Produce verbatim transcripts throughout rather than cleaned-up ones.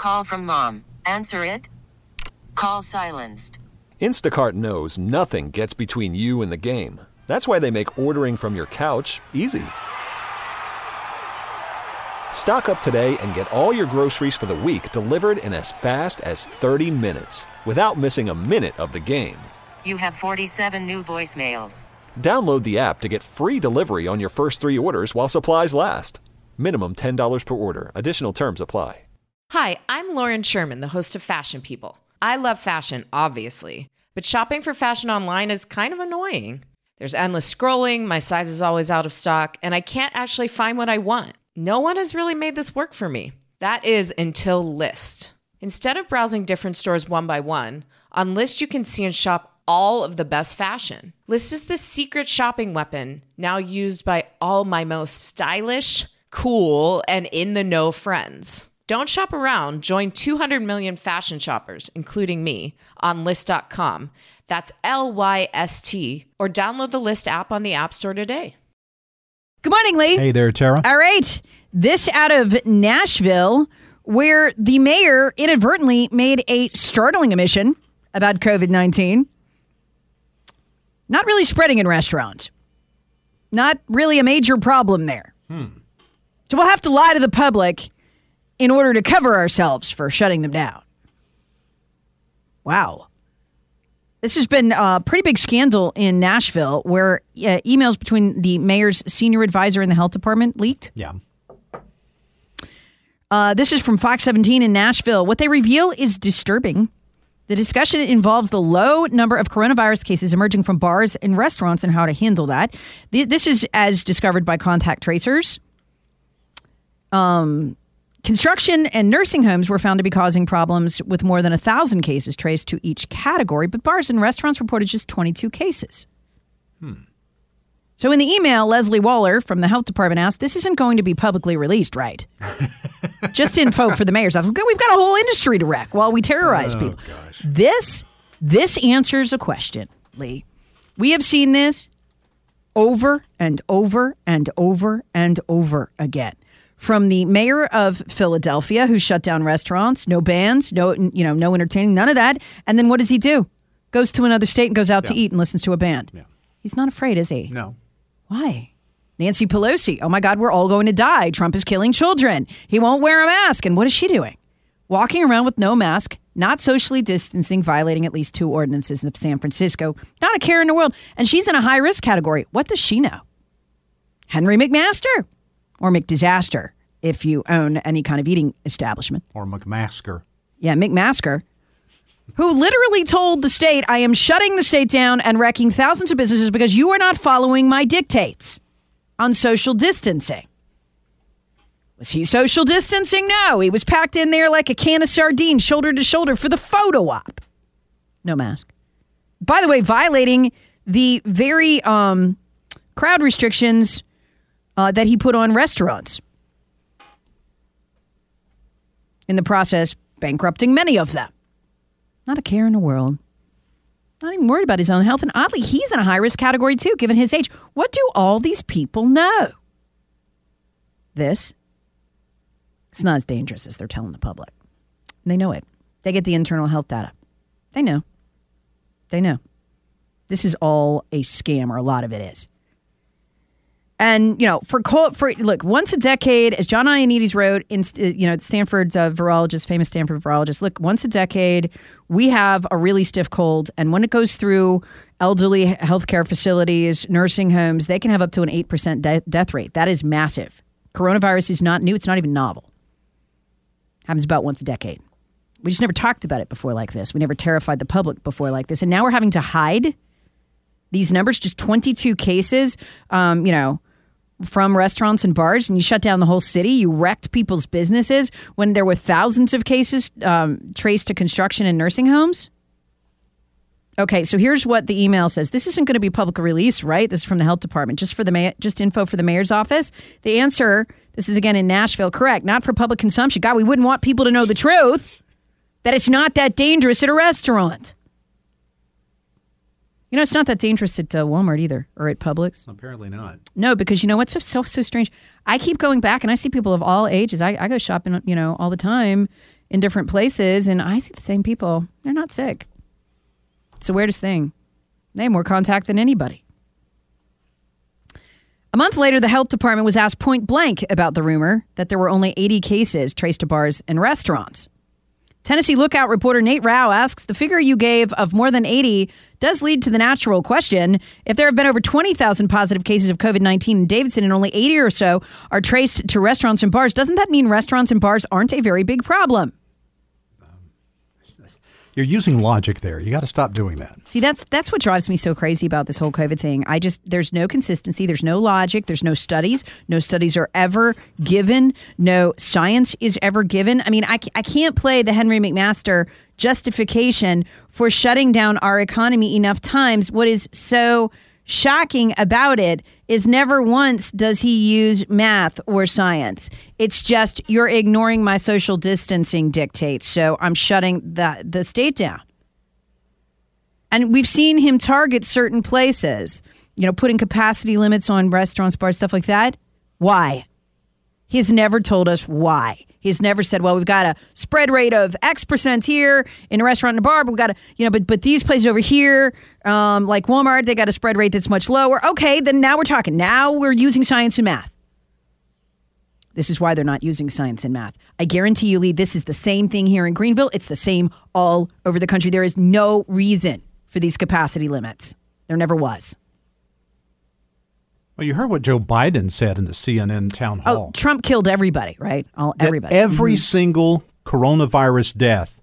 Call from mom. Answer it. Call silenced. Instacart knows nothing gets between you and the game. That's why they make ordering from your couch easy. Stock up today and get all your groceries for the week delivered in as fast as thirty minutes without missing a minute of the game. You have forty-seven new voicemails. Download the app to get free delivery on your first three orders while supplies last. Minimum ten dollars per order. Additional terms apply. Hi, I'm Lauren Sherman, the host of Fashion People. I love fashion, obviously, but shopping for fashion online is kind of annoying. There's endless scrolling, my size is always out of stock, and I can't actually find what I want. No one has really made this work for me. That is until Lyst. Instead of browsing different stores one by one, on Lyst you can see and shop all of the best fashion. Lyst is the secret shopping weapon now used by all my most stylish, cool, and in-the-know friends. Don't shop around. Join two hundred million fashion shoppers, including me, on Lyst dot com. That's L Y S T. Or download the Lyst app on the App Store today. Good morning, Lee. Hey there, Tara. All right. This out of Nashville, where the mayor inadvertently made a startling admission about covid nineteen. Not really spreading in restaurants. Not really a major problem there. Hmm. So we'll have to lie to the public in order to cover ourselves for shutting them down. Wow. This has been a pretty big scandal in Nashville where uh, emails between the mayor's senior advisor and the health department leaked. Yeah. Uh, this is from Fox seventeen in Nashville. What they reveal is disturbing. The discussion involves the low number of coronavirus cases emerging from bars and restaurants and how to handle that. This is as discovered by contact tracers. Um... Construction and nursing homes were found to be causing problems with more than one thousand cases traced to each category, but bars and restaurants reported just twenty-two cases. Hmm. So in the email, Leslie Waller from the health department asked, this isn't going to be publicly released, right? Just info for the mayor's office. We've got a whole industry to wreck while we terrorize oh, people. Gosh. This, this answers a question, Lee. We have seen this over and over and over and over again. From the mayor of Philadelphia, who shut down restaurants, no bands, no, you know, no entertaining, none of that. And then what does he do? Goes to another state and goes out yeah. to eat and listens to a band. Yeah. He's not afraid, is he? No. Why? Nancy Pelosi. Oh my God, we're all going to die. Trump is killing children. He won't wear a mask. And what is she doing? Walking around with no mask, not socially distancing, violating at least two ordinances of San Francisco. Not a care in the world. And she's in a high risk category. What does she know? Henry McMaster. Or McDisaster, if you own any kind of eating establishment. Or McMasker. Yeah, McMasker, who literally told the state, I am shutting the state down and wrecking thousands of businesses because you are not following my dictates on social distancing. Was he social distancing? No, he was packed in there like a can of sardines, shoulder to shoulder for the photo op. No mask. By the way, violating the very um, crowd restrictions Uh, that he put on restaurants. In the process, bankrupting many of them. Not a care in the world. Not even worried about his own health. And oddly, he's in a high-risk category, too, given his age. What do all these people know? This. It's not as dangerous as they're telling the public. And they know it. They get the internal health data. They know. They know. This is all a scam, or a lot of it is. And, you know, for, for look, once a decade, as John Ioannidis wrote, in, you know, Stanford uh, virologist, famous Stanford virologist, look, once a decade, we have a really stiff cold. And when it goes through elderly healthcare facilities, nursing homes, they can have up to an eight percent de- death rate. That is massive. Coronavirus is not new. It's not even novel. Happens about once a decade. We just never talked about it before like this. We never terrified the public before like this. And now we're having to hide these numbers, just twenty-two cases, um, you know, from restaurants and bars, and you shut down the whole city. You wrecked people's businesses when there were thousands of cases um, traced to construction and nursing homes. Okay, so here's what the email says. This isn't going to be public release, right? This is from the health department, just for the mayor, just info for the mayor's office. The answer, this is again in Nashville, correct, not for public consumption. God, we wouldn't want people to know the truth, that it's not that dangerous at a restaurant. You know, it's not that dangerous at uh, Walmart either, or at Publix. Apparently not. No, because you know what's so, so so strange? I keep going back, and I see people of all ages. I, I go shopping, you know, all the time in different places, and I see the same people. They're not sick. It's the weirdest thing. They have more contact than anybody. A month later, the health department was asked point blank about the rumor that there were only eighty cases traced to bars and restaurants. Tennessee Lookout reporter Nate Rao asks, the figure you gave of more than eighty does lead to the natural question. If there have been over twenty thousand positive cases of covid nineteen in Davidson and only eighty or so are traced to restaurants and bars, doesn't that mean restaurants and bars aren't a very big problem? You're using logic there. You got to stop doing that. See, that's that's what drives me so crazy about this whole COVID thing. I just, there's no consistency. There's no logic. There's no studies. No studies are ever given. No science is ever given. I mean, I, I can't play the Henry McMaster justification for shutting down our economy enough times. What is so shocking about it is never once does he use math or science. It's just, you're ignoring my social distancing dictates, so I'm shutting the, the state down. And we've seen him target certain places, you know, putting capacity limits on restaurants, bars, stuff like that. Why? He's never told us why. He's never said, well, we've got a spread rate of X percent here in a restaurant and a bar, but we've got a, you know, but but these places over here, um, like Walmart, they got a spread rate that's much lower. Okay, then now we're talking. Now we're using science and math. This is why they're not using science and math. I guarantee you, Lee, this is the same thing here in Greenville. It's the same all over the country. There is no reason for these capacity limits. There never was. Well, you heard what Joe Biden said in the C N N town hall. Oh, Trump killed everybody, right? All that everybody. Every mm-hmm. single coronavirus death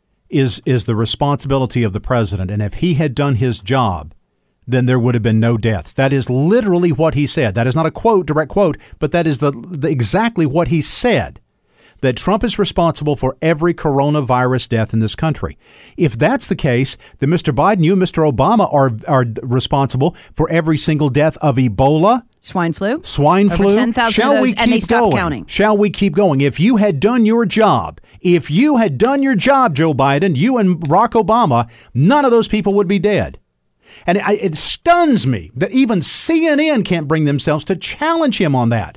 is is the responsibility of the president. And if he had done his job, then there would have been no deaths. That is literally what he said. That is not a quote, direct quote, but that is the, the exactly what he said. That Trump is responsible for every coronavirus death in this country. If that's the case, then Mister Biden, you and Mister Obama are are responsible for every single death of Ebola, swine flu, swine Over flu. ten thousand Shall of those, we keep and they stopped going? counting. Shall we keep going? If you had done your job, if you had done your job, Joe Biden, you and Barack Obama, none of those people would be dead. And it, it stuns me that even C N N can't bring themselves to challenge him on that.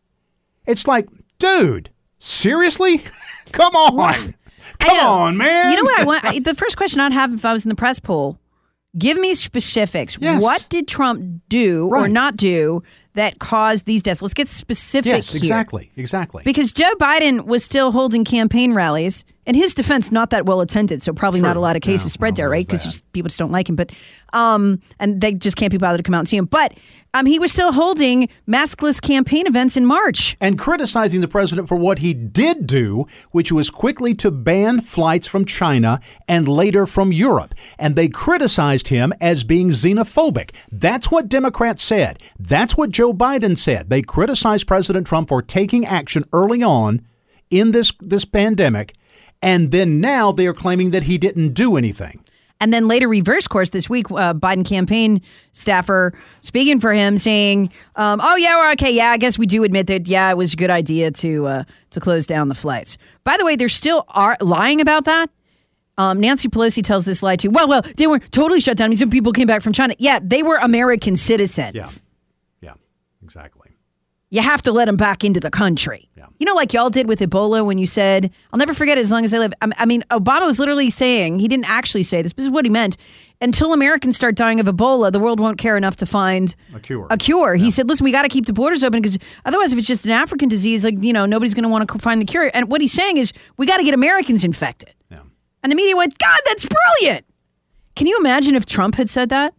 It's like, dude. Seriously? Come on. What? Come on, man. You know what I want? I, the first question I'd have if I was in the press poll, give me specifics. Yes. What did Trump do right. or not do that caused these deaths? Let's get specific yes, here. exactly, exactly. Because Joe Biden was still holding campaign rallies. In his defense, not that well attended, so probably True. not a lot of cases no, spread no, there, right? Because that. people just don't like him. But um, and they just can't be bothered to come out and see him. But um, he was still holding maskless campaign events in March. And criticizing the president for what he did do, which was quickly to ban flights from China and later from Europe. And they criticized him as being xenophobic. That's what Democrats said. That's what Joe Biden said. They criticized President Trump for taking action early on in this, this pandemic. And then now they are claiming that he didn't do anything. And then later reverse course this week, uh, Biden campaign staffer speaking for him saying, um, oh, yeah, we're okay. Yeah, I guess we do admit that, yeah, it was a good idea to uh, to close down the flights. By the way, they're still are lying about that. Um, Nancy Pelosi tells this lie too. Well, well, they weren't totally shut down. I mean, some people came back from China. Yeah, they were American citizens. Yeah, yeah, exactly. You have to let them back into the country. Yeah. You know, like y'all did with Ebola when you said, I'll never forget it as long as I live. I mean, Obama was literally saying, he didn't actually say this, but this is what he meant. Until Americans start dying of Ebola, the world won't care enough to find a cure. A cure. Yeah. He said, listen, we got to keep the borders open because otherwise, if it's just an African disease, like, you know, nobody's going to want to find the cure. And what he's saying is, we got to get Americans infected. Yeah. And the media went, God, that's brilliant. Can you imagine if Trump had said that?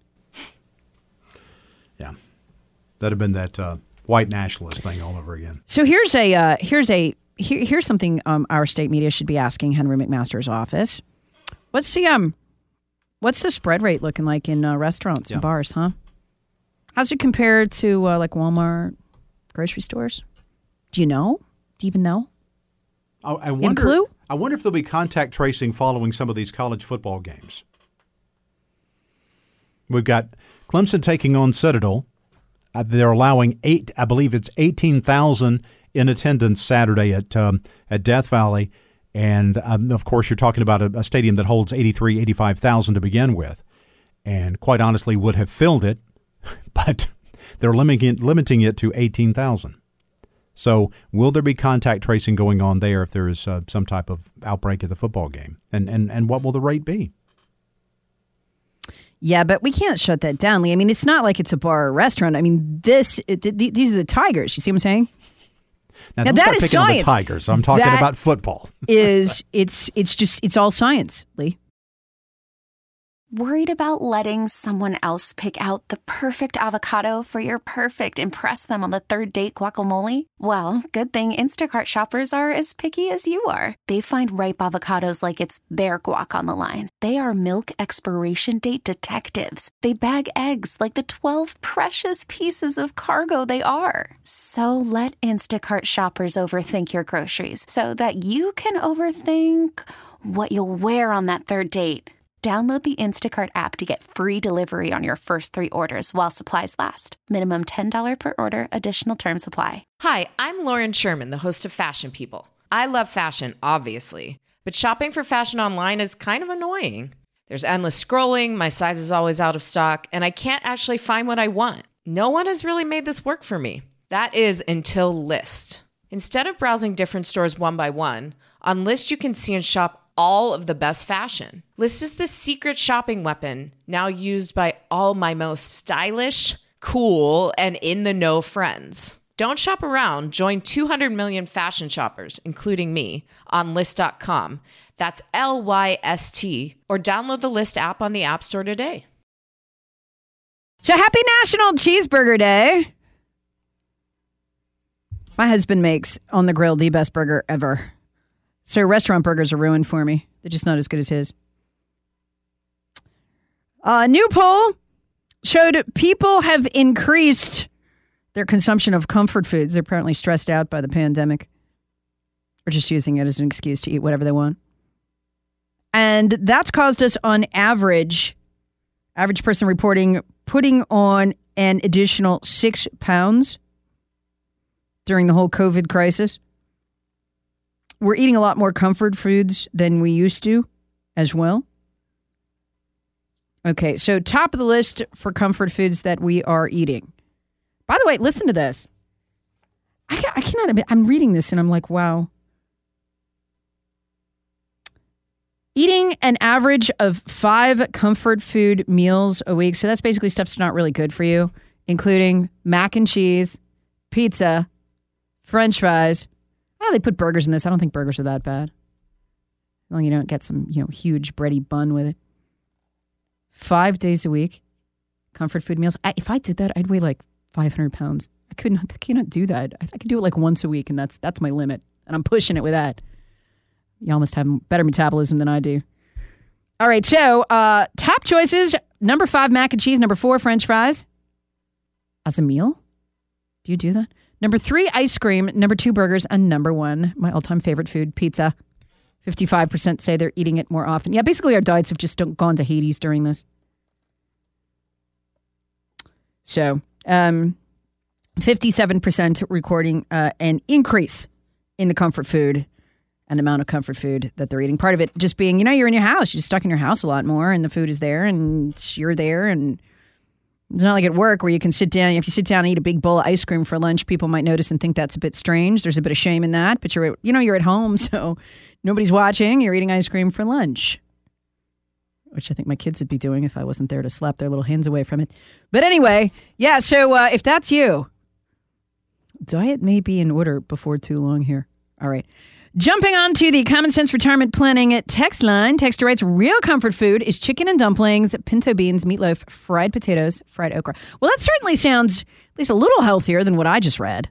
Yeah. That'd have been that uh, white nationalist thing all over again. So here's a uh, here's a here, here's something um, our state media should be asking Henry McMaster's office. What's the um what's the spread rate looking like in uh, restaurants yeah. and bars, huh? How's it compared to uh, like Walmart, grocery stores? Do you know? Do you even know? I, I wonder. Clue? I wonder if there'll be contact tracing following some of these college football games. We've got Clemson taking on Citadel. Uh, they're allowing eight. I believe it's eighteen thousand in attendance Saturday at um, at Death Valley, and um, of course you're talking about a, a stadium that holds eighty-three, eighty-five thousand to begin with, and quite honestly would have filled it, but they're limiting it, limiting it to eighteen thousand. So will there be contact tracing going on there if there is uh, some type of outbreak at the football game? And, and, and what will the rate be? Yeah, but we can't shut that down, Lee. I mean, it's not like it's a bar or restaurant. I mean, this it, th- these are the Tigers. You see what I'm saying? Now, now don't that start is picking on science. the Tigers. I'm talking That about football. is it's it's just it's all science, Lee. Worried about letting someone else pick out the perfect avocado for your perfect impress them on the third date guacamole? Well, good thing Instacart shoppers are as picky as you are. They find ripe avocados like it's their guac on the line. They are milk expiration date detectives. They bag eggs like the twelve precious pieces of cargo they are. So let Instacart shoppers overthink your groceries so that you can overthink what you'll wear on that third date. Download the Instacart app to get free delivery on your first three orders while supplies last. Minimum ten dollars per order. Additional terms apply. Hi, I'm Lauren Sherman, the host of Fashion People. I love fashion, obviously, but shopping for fashion online is kind of annoying. There's endless scrolling, my size is always out of stock, and I can't actually find what I want. No one has really made this work for me. That is until Lyst. Instead of browsing different stores one by one, on Lyst you can see and shop all of the best fashion. Lyst is the secret shopping weapon now used by all my most stylish, cool, and in-the-know friends. Don't shop around. Join two hundred million fashion shoppers, including me, on Lyst dot com. That's L Y S T. Or download the Lyst app on the App Store today. So happy National Cheeseburger Day. My husband makes on the grill the best burger ever. So restaurant burgers are ruined for me. They're just not as good as his. A new poll showed people have increased their consumption of comfort foods. They're apparently stressed out by the pandemic, or just using it as an excuse to eat whatever they want. And that's caused us, on average, average person reporting, putting on an additional six pounds during the whole COVID crisis. We're eating a lot more comfort foods than we used to as well. Okay, so top of the list for comfort foods that we are eating. By the way, listen to this. I, I cannot admit, I'm reading this and I'm like, wow. Eating an average of five comfort food meals a week. So that's basically stuff that's not really good for you, including mac and cheese, pizza, French fries. Oh, they put burgers in this. I don't think burgers are that bad. As long as you don't get some, you know, huge bready bun with it. Five days a week, comfort food meals. I, if I did that, I'd weigh like five hundred pounds. I could not, I cannot do that. I, I could do it like once a week, and that's that's my limit. And I'm pushing it with that. Y'all must have better metabolism than I do. All right, so uh, top choices. Number five, mac and cheese. Number four, French fries. As a meal? Do you do that? Number three, ice cream. Number two, burgers. And number one, my all-time favorite food, pizza. fifty-five percent say they're eating it more often. Yeah, basically our diets have just gone to Hades during this. So, um, fifty-seven percent recording uh, an increase in the comfort food and amount of comfort food that they're eating. Part of it just being, you know, you're in your house. You're stuck in your house a lot more, and the food is there, and you're there, and it's not like at work where you can sit down. If you sit down and eat a big bowl of ice cream for lunch, people might notice and think that's a bit strange. There's a bit of shame in that, but you're, you know, you're at home, so nobody's watching. You're eating ice cream for lunch, which I think my kids would be doing if I wasn't there to slap their little hands away from it. But anyway, yeah, so uh, if that's you, diet may be in order before too long here. All right. Jumping on to the Common Sense Retirement Planning text line. Texter writes, real comfort food is chicken and dumplings, pinto beans, meatloaf, fried potatoes, fried okra. Well, that certainly sounds at least a little healthier than what I just read.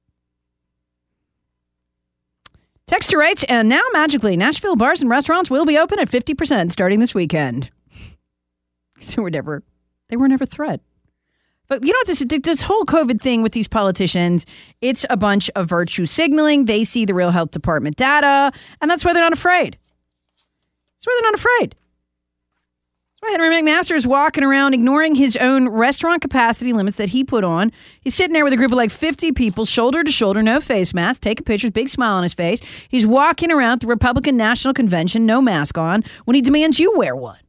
Texter writes, and now magically, Nashville bars and restaurants will be open at fifty percent starting this weekend. So we're never, they were never a threat. But you know what, this, this whole COVID thing with these politicians, it's a bunch of virtue signaling. They see the real health department data, and that's why they're not afraid. That's why they're not afraid. That's why Henry McMaster is walking around ignoring his own restaurant capacity limits that he put on. He's sitting there with a group of like fifty people, shoulder to shoulder, no face mask, taking pictures, big smile on his face. He's walking around the Republican National Convention, no mask on, when he demands you wear one.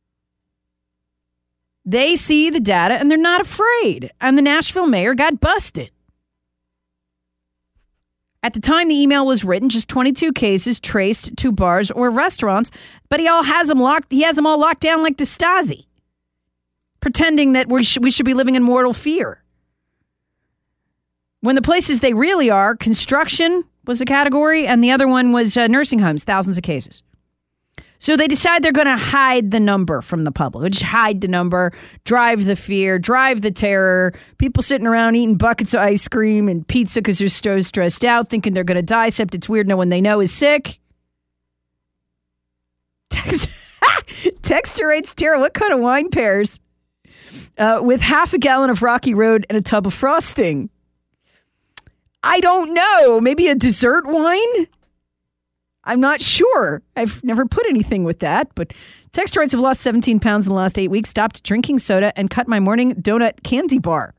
They see the data and they're not afraid. And the Nashville mayor got busted. At the time the email was written, just twenty-two cases traced to bars or restaurants, but he all has them locked. He has them all locked down like the Stasi, pretending that we should, we should be living in mortal fear. When the places they really are, construction was a category, and the other one was uh, nursing homes, thousands of cases. So they decide they're going to hide the number from the public. Just hide the number, drive the fear, drive the terror. People sitting around eating buckets of ice cream and pizza because they're so stressed out, thinking they're going to die, except it's weird no one they know is sick. Text- Texter writes, Tara, what kind of wine pairs? Uh, with half a gallon of Rocky Road and a tub of frosting. I don't know. Maybe a dessert wine? I'm not sure. I've never put anything with that, but Texter writes, have lost seventeen pounds in the last eight weeks, stopped drinking soda, and cut my morning donut candy bar.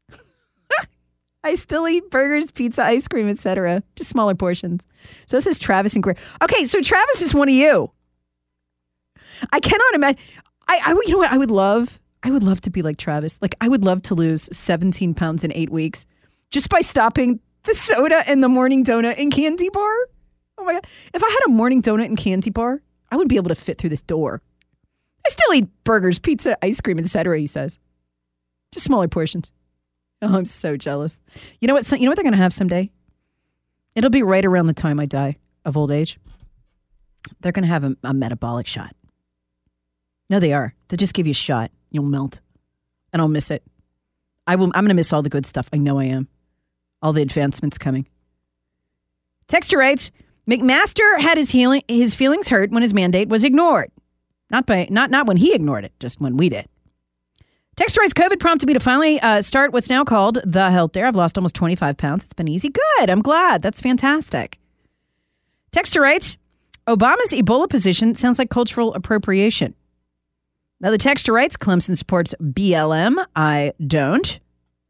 I still eat burgers, pizza, ice cream, et cetera. Just smaller portions. So this is Travis and Greg. Okay, so Travis is one of you. I cannot imagine. I, I, you know what I would love? I would love to be like Travis. Like, I would love to lose seventeen pounds in eight weeks just by stopping the soda and the morning donut and candy bar. Oh my God. If I had a morning donut and candy bar, I wouldn't be able to fit through this door. I still eat burgers, pizza, ice cream, et cetera, he says. Just smaller portions. Oh, I'm so jealous. You know what? So, you know what they're going to have someday? It'll be right around the time I die of old age. They're going to have a, a metabolic shot. No, they are. They'll just give you a shot. You'll melt. And I'll miss it. I will, I'm going to miss all the good stuff. I know I am. All the advancements coming. Texter writes, McMaster had his healing, his feelings hurt when his mandate was ignored. Not by not not when he ignored it, just when we did. Texter writes, COVID prompted me to finally uh, start what's now called the Health Dare. I've lost almost twenty-five pounds. It's been easy. Good. I'm glad. That's fantastic. Texter writes, Obama's Ebola position sounds like cultural appropriation. Now the texter writes, Clemson supports B L M. I don't.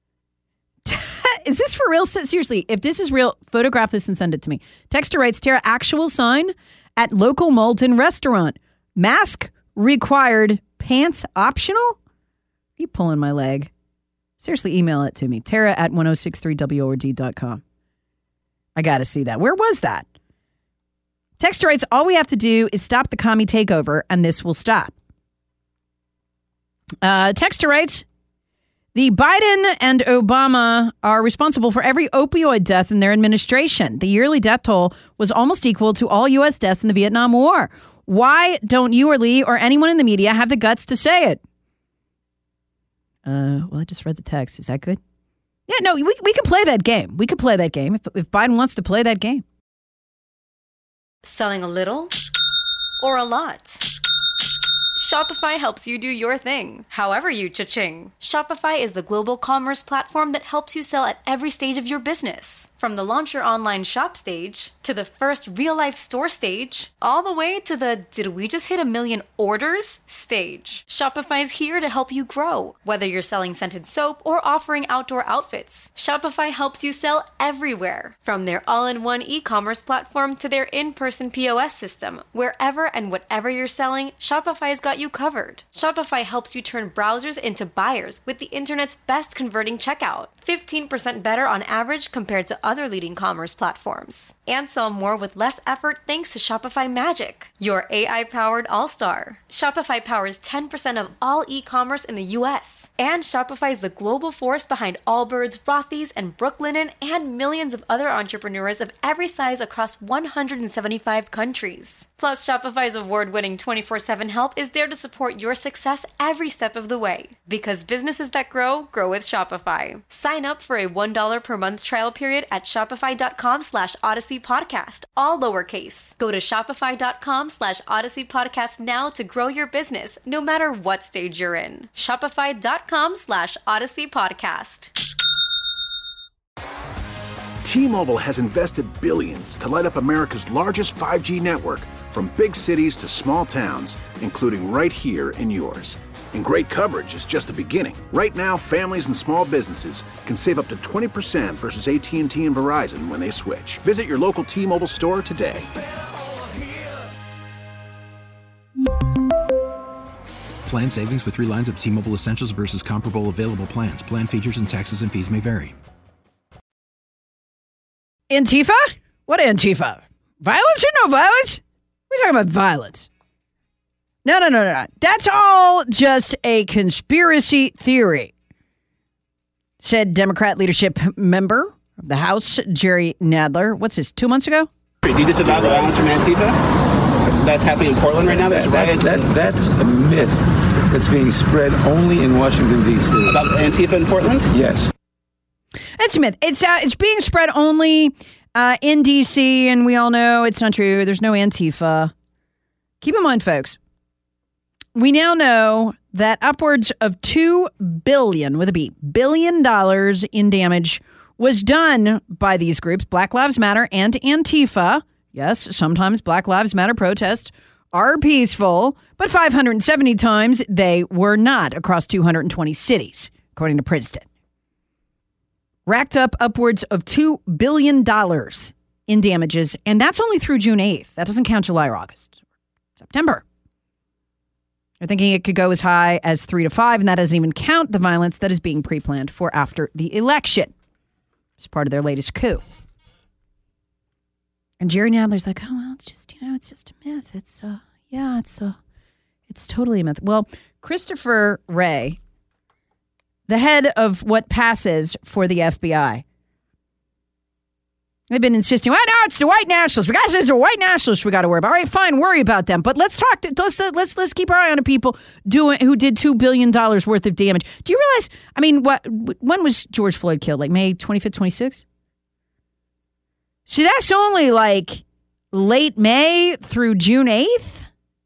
Is this for real? Seriously, if this is real, photograph this and send it to me. Texter writes, Tara, actual sign at local Malden restaurant. Mask required, pants optional? Are you pulling my leg? Seriously, email it to me. Tara at ten sixty-three W O R D dot com. I got to see that. Where was that? Texter writes, all we have to do is stop the commie takeover and this will stop. Uh, Texter writes, the Biden and Obama are responsible for every opioid death in their administration. The yearly death toll was almost equal to all U S deaths in the Vietnam War. Why don't you or Lee or anyone in the media have the guts to say it? Uh, well, I just read the text. Is that good? Yeah, no, we we could play that game. We could play that game if, if Biden wants to play that game. Selling a little or a lot? Shopify helps you do your thing, however you cha-ching. Shopify is the global commerce platform that helps you sell at every stage of your business. From the launch your online shop stage, to the first real-life store stage, all the way to the did we just hit a million orders stage. Shopify's here to help you grow. Whether you're selling scented soap or offering outdoor outfits, Shopify helps you sell everywhere. From their all-in-one e-commerce platform to their in-person P O S system, wherever and whatever you're selling, Shopify's got you covered. Shopify helps you turn browsers into buyers with the internet's best converting checkout. fifteen percent better on average compared to other leading commerce platforms. And sell more with less effort thanks to Shopify Magic, your A I-powered all-star. Shopify powers ten percent of all e-commerce in the U S. And Shopify is the global force behind Allbirds, Rothy's, and Brooklinen, and millions of other entrepreneurs of every size across one hundred seventy-five countries. Plus, Shopify's award-winning twenty-four seven help is there to support your success every step of the way. Because businesses that grow, grow with Shopify. Sign up for a one dollar per month trial period at shopify.com slash Odyssey Podcast, all lowercase. Go to shopify.com slash Odyssey Podcast now to grow your business, no matter what stage you're in. Shopify.com slash Odyssey Podcast. T-Mobile has invested billions to light up America's largest five G network, from big cities to small towns, including right here in yours. And great coverage is just the beginning. Right now, families and small businesses can save up to twenty percent versus A T and T and Verizon when they switch. Visit your local T-Mobile store today. Plan savings with three lines of T-Mobile Essentials versus comparable available plans. Plan features and taxes and fees may vary. Antifa? What Antifa? Violence or no violence? We're talking about violence. No, no, no, no. That's all just a conspiracy theory, said Democrat leadership member of the House, Jerry Nadler. What's this, two months ago? Do you disavow the violence from Antifa? That's happening in Portland right now? There's that, riots. That, that's a myth that's being spread only in Washington, D C About Antifa in Portland? Yes. That's a myth. It's, uh, it's being spread only uh, in D C, and we all know it's not true. There's no Antifa. Keep in mind, folks, we now know that upwards of two billion, with a B, billion dollars in damage was done by these groups, Black Lives Matter and Antifa. Yes, sometimes Black Lives Matter protests are peaceful, but five hundred seventy times they were not across two hundred twenty cities, according to Princeton. Racked up upwards of two billion dollars in damages, and that's only through June eighth. That doesn't count July or August. September. They're thinking it could go as high as three to five, and that doesn't even count the violence that is being pre-planned for after the election. It's part of their latest coup. And Jerry Nadler's like, oh, well, it's just, you know, it's just a myth. It's, uh, yeah, it's, uh, it's totally a myth. Well, Christopher Wray, the head of what passes for the F B I, they've been insisting, well, no, it's the white nationalists. We got it's the white nationalists we got to worry about. All right, fine, worry about them. But let's talk. To, let's let's let's keep our eye on the people doing who did two billion dollars worth of damage. Do you realize? I mean, what? When was George Floyd killed? Like May twenty-fifth, twenty-sixth? See, that's only like late May through June eighth.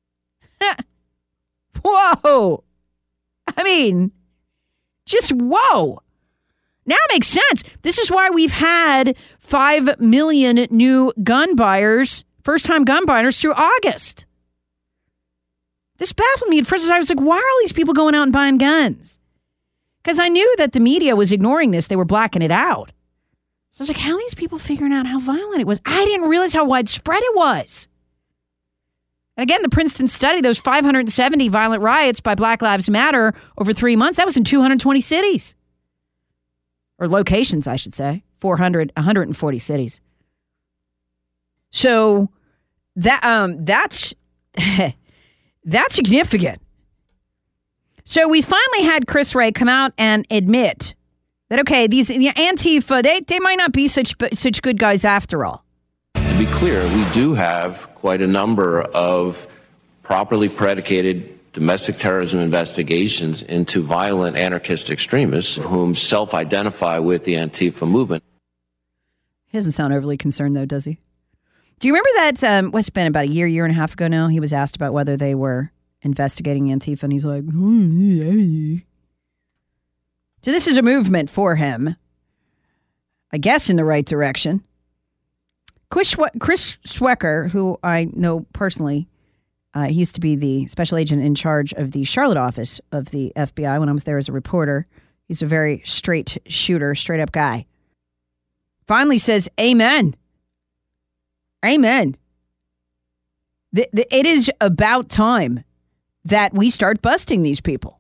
Whoa! I mean, just whoa. Now it makes sense. This is why we've had five million new gun buyers, first-time gun buyers through August. This baffled me at first. I was like, why are all these people going out and buying guns? Because I knew that the media was ignoring this. They were blacking it out. So I was like, how are these people figuring out how violent it was? I didn't realize how widespread it was. And again, the Princeton study, those five hundred seventy violent riots by Black Lives Matter over three months, that was in two hundred twenty cities. Or locations, I should say, four hundred, one hundred forty cities. So that um, that's that's significant. So we finally had Chris Wray come out and admit that, okay, these you know, Antifa, they they might not be such such good guys after all. To be clear, we do have quite a number of properly predicated domestic terrorism investigations into violent anarchist extremists whom self-identify with the Antifa movement. He doesn't sound overly concerned, though, does he? Do you remember that, um, what's been about a year, year and a half ago now, he was asked about whether they were investigating Antifa, and he's like, hmm. So this is a movement for him, I guess in the right direction. Chris Swecker, who I know personally, Uh, he used to be the special agent in charge of the Charlotte office of the F B I when I was there as a reporter. He's a very straight shooter, straight up guy. Finally says, amen. Amen. The, the, it is about time that we start busting these people.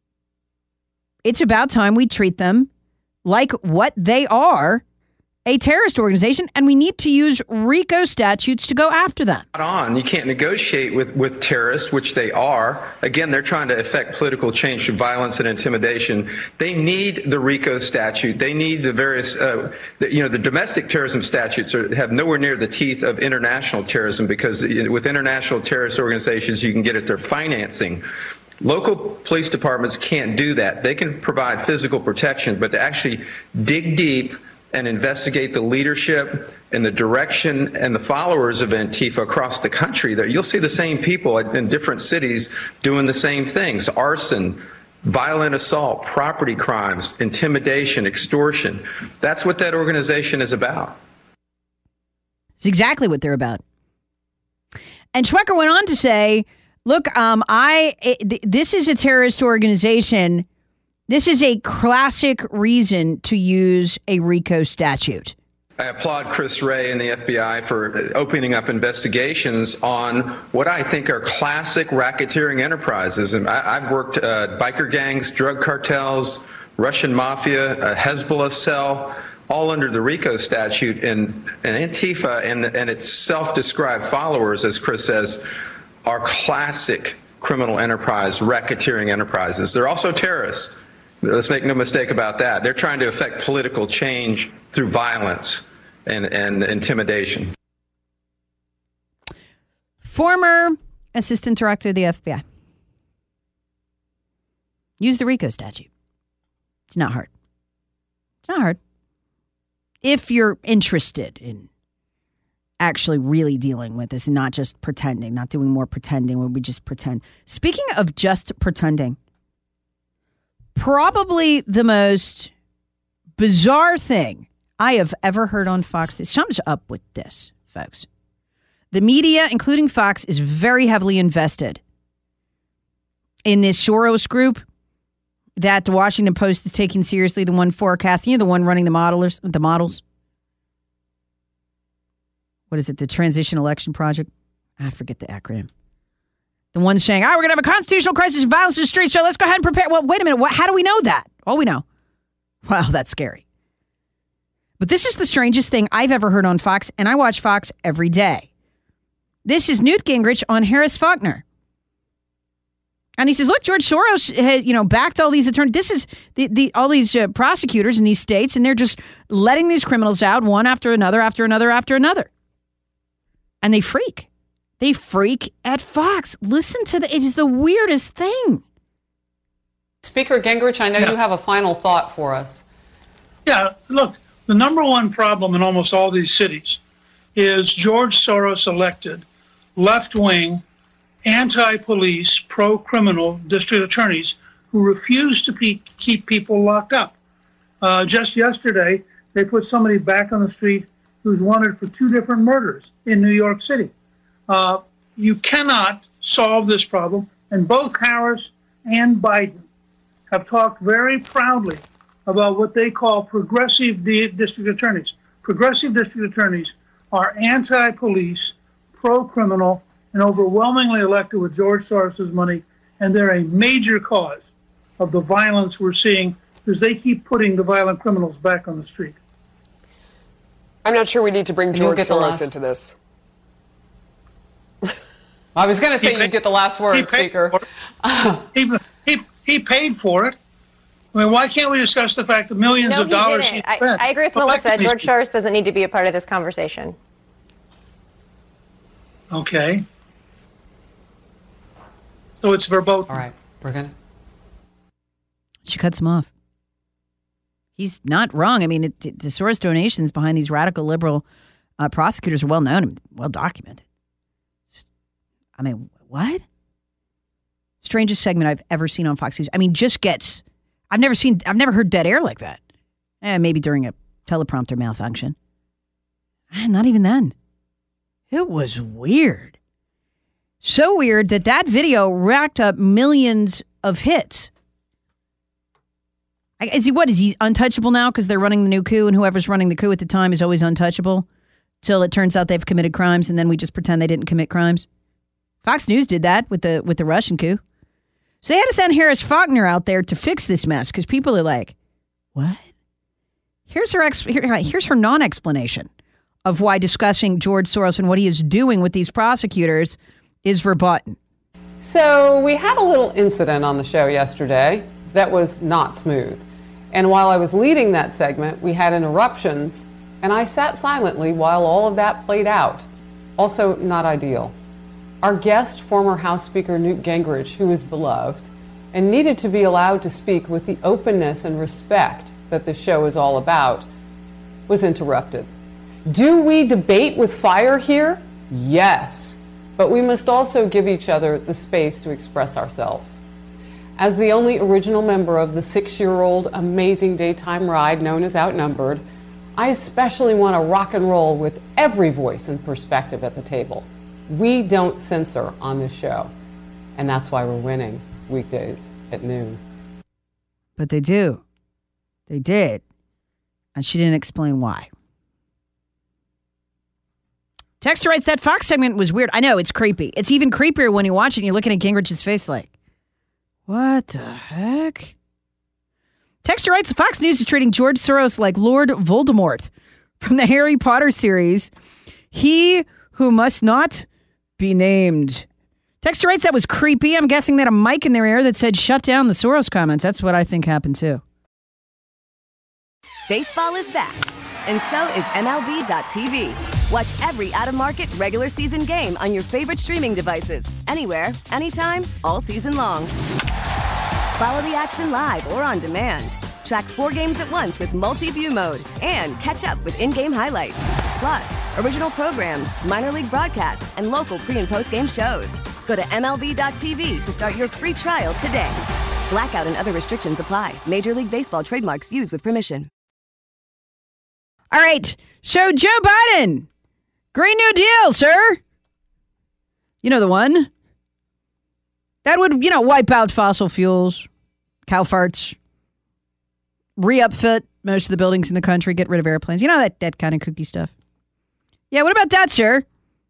It's about time we treat them like what they are, a terrorist organization, and we need to use RICO statutes to go after them. On. You can't negotiate with, with terrorists, which they are. Again, they're trying to effect political change through violence and intimidation. They need the RICO statute. They need the various, uh, the, you know, the domestic terrorism statutes are, have nowhere near the teeth of international terrorism because you know, with international terrorist organizations, you can get at their financing. Local police departments can't do that. They can provide physical protection, but to actually dig deep and investigate the leadership and the direction and the followers of Antifa across the country, that you'll see the same people in different cities doing the same things: arson, violent assault, property crimes, intimidation, extortion. That's what that organization is about. It's exactly what they're about. And Schwecker went on to say, look, um, I it, this is a terrorist organization. This is a classic reason to use a RICO statute. I applaud Chris Wray and the F B I for opening up investigations on what I think are classic racketeering enterprises. And I, I've worked uh, biker gangs, drug cartels, Russian mafia, a Hezbollah cell, all under the RICO statute, and, and Antifa and, and its self-described followers, as Chris says, are classic criminal enterprise, racketeering enterprises. They're also terrorists. Let's make no mistake about that. They're trying to affect political change through violence and, and intimidation. Former assistant director of the F B I. Use the RICO statute. It's not hard. It's not hard. If you're interested in actually really dealing with this and not just pretending, not doing more pretending where we just pretend. Speaking of just pretending, probably the most bizarre thing I have ever heard on Fox. Something's up with this, folks. The media, including Fox, is very heavily invested in this Soros group that the Washington Post is taking seriously, the one forecasting, you know, the one running the modelers, the models. What is it? The Transition Election Project? I forget the acronym. The one saying, oh, we're going to have a constitutional crisis, violence in the streets, so let's go ahead and prepare. Well, wait a minute. What, how do we know that? Oh, we know. Wow, that's scary. But this is the strangest thing I've ever heard on Fox, and I watch Fox every day. This is Newt Gingrich on Harris Faulkner. And he says, look, George Soros had, you know, backed all these attorneys. This is the, the all these uh, prosecutors in these states, and they're just letting these criminals out one after another, after another, after another. And they freak. They freak at Fox. Listen to the, it is the weirdest thing. Speaker Gingrich, I know yeah. you have a final thought for us. Yeah, look, the number one problem in almost all these cities is George Soros elected left-wing, anti-police, pro-criminal district attorneys who refuse to pe- keep people locked up. Uh, just yesterday, they put somebody back on the street who's wanted for two different murders in New York City. Uh, you cannot solve this problem, and both Harris and Biden have talked very proudly about what they call progressive di- district attorneys. Progressive district attorneys are anti-police, pro-criminal, and overwhelmingly elected with George Soros' money, and they're a major cause of the violence we're seeing because they keep putting the violent criminals back on the street. I'm not sure we need to bring George Soros last... into this. I was going to say you get the last word, Speaker. he, he, he paid for it. I mean, why can't we discuss the fact that millions no, of dollars he I, spent? I agree with Melissa. George Soros doesn't need to be a part of this conversation. Okay. So it's verboten. All right, we're going to... She cuts him off. He's not wrong. I mean, it, the Soros donations behind these radical liberal uh, prosecutors are well known and well documented. I mean, what? Strangest segment I've ever seen on Fox News. I mean, just gets... I've never seen... I've never heard dead air like that. Eh, maybe during a teleprompter malfunction. Eh, not even then. It was weird. So weird that that video racked up millions of hits. Is he what? Is he untouchable now because they're running the new coup and whoever's running the coup at the time is always untouchable till it turns out they've committed crimes and then we just pretend they didn't commit crimes? Fox News did that with the with the Russian coup. So they had to send Harris Faulkner out there to fix this mess because people are like, what? Here's her ex- here, here's her non-explanation of why discussing George Soros and what he is doing with these prosecutors is verboten. So we had a little incident on the show yesterday that was not smooth. And while I was leading that segment, we had interruptions, and I sat silently while all of that played out. Also not ideal. Our guest, former House Speaker Newt Gingrich, who is beloved and needed to be allowed to speak with the openness and respect that the show is all about, was interrupted. Do we debate with fire here? Yes. But we must also give each other the space to express ourselves. As the only original member of the six-year-old amazing daytime ride known as Outnumbered, I especially want to rock and roll with every voice and perspective at the table. We don't censor on this show, and that's why we're winning weekdays at noon. But they do. They did. And she didn't explain why. Texter writes, that Fox segment was weird. I know, it's creepy. It's even creepier when you watch it and you're looking at Gingrich's face like, what the heck? Texter writes, Fox News is treating George Soros like Lord Voldemort from the Harry Potter series. He who must not be named. Texter writes, that was creepy. I'm guessing they had a mic in their ear that said, shut down the Soros comments. That's what I think happened too. Baseball is back, and so is M L B dot T V. Watch every out-of-market regular season game on your favorite streaming devices, anywhere, anytime, all season long. Follow the action live or on demand. Track four games at once with multi-view mode and catch up with in-game highlights. Plus, original programs, minor league broadcasts, and local pre- and post-game shows. Go to M L B dot T V to start your free trial today. Blackout and other restrictions apply. Major League Baseball trademarks used with permission. All right, so Joe Biden, Green New Deal, sir. You know the one that would, you know, wipe out fossil fuels, cow farts, re-upfit most of the buildings in the country, get rid of airplanes. You know, that, that kind of kooky stuff. Yeah, what about that, sir?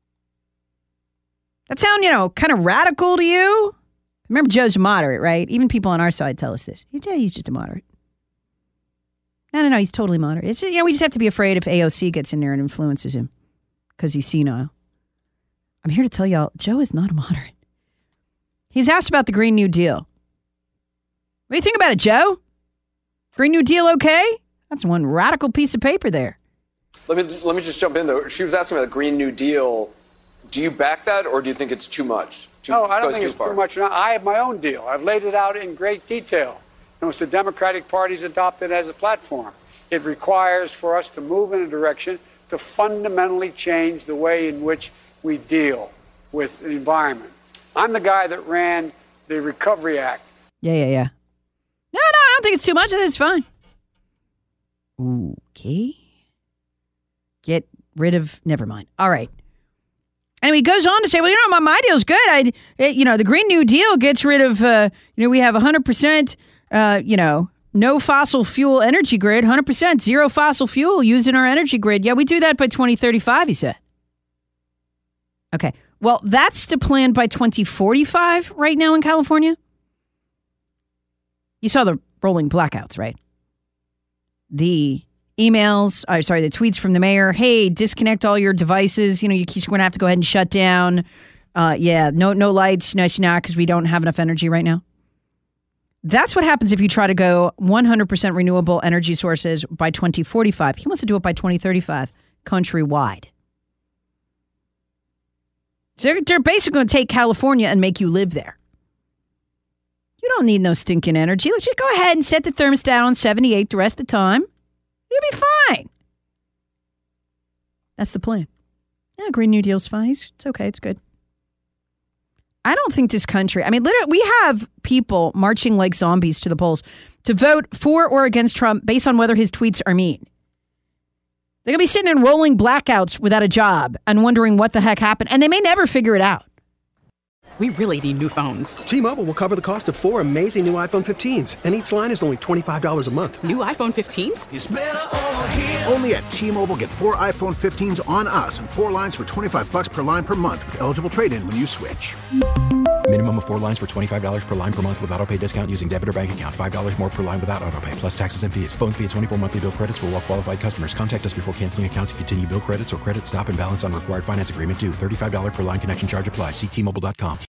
That sound, you know, kind of radical to you? Remember, Joe's moderate, right? Even people on our side tell us this. He's just a moderate. No, no, no, he's totally moderate. It's, you know, we just have to be afraid if A O C gets in there and influences him because he's senile. I'm here to tell y'all, Joe is not a moderate. He's asked about the Green New Deal. What do you think about it, Joe? Green New Deal okay? That's one radical piece of paper there. Let me just, let me just jump in, though. She was asking about the Green New Deal. Do you back that, or do you think it's too much? Too, no, I don't think too it's far? too much. No, I have my own deal. I've laid it out in great detail. And it's the Democratic Party's adopted as a platform. It requires for us to move in a direction to fundamentally change the way in which we deal with the environment. I'm the guy that ran the Recovery Act. Yeah, yeah, yeah. No, no, I don't think it's too much. I think it's fine. Okay. Get rid of, never mind. All right. And he goes on to say, well, you know, my, my deal's good. I, it, you know, the Green New Deal gets rid of, uh, you know, we have one hundred percent, uh, you know, no fossil fuel energy grid, one hundred percent zero fossil fuel used in our energy grid. Yeah, we do that by twenty thirty-five, he said. Okay. Well, that's the plan by twenty forty-five right now in California. You saw the rolling blackouts, right? The emails, uh, sorry, the tweets from the mayor. Hey, disconnect all your devices. You know, you're going to have to go ahead and shut down. Uh, yeah, no no lights, no, not because we don't have enough energy right now. That's what happens if you try to go one hundred percent renewable energy sources by twenty forty-five. He wants to do it by twenty thirty-five, countrywide. So they're basically going to take California and make you live there. You don't need no stinking energy. Let's just go ahead and set the thermostat on seventy-eight the rest of the time. You'll be fine. That's the plan. Yeah, Green New Deal's fine. It's okay. It's good. I don't think this country, I mean, literally, we have people marching like zombies to the polls to vote for or against Trump based on whether his tweets are mean. They're going to be sitting in rolling blackouts without a job and wondering what the heck happened. And they may never figure it out. We really need new phones. T-Mobile will cover the cost of four amazing new iPhone fifteens, and each line is only twenty-five dollars a month. New iPhone fifteens? It's better over here. Only at T-Mobile, get four iPhone fifteens on us and four lines for twenty-five bucks per line per month with eligible trade-in when you switch. Minimum of four lines for twenty-five dollars per line per month with autopay discount using debit or bank account. five dollars more per line without autopay, plus taxes and fees. Phone fee at twenty-four monthly bill credits for well-qualified customers. Contact us before canceling account to continue bill credits or credit stop and balance on required finance agreement due. thirty-five dollars per line connection charge applies. See T Mobile dot com.